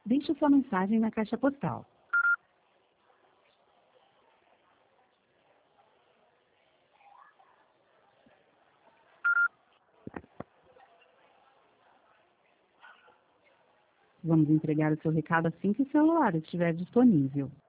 Deixe sua mensagem na caixa postal. Vamos entregar o seu recado assim que o celular estiver disponível.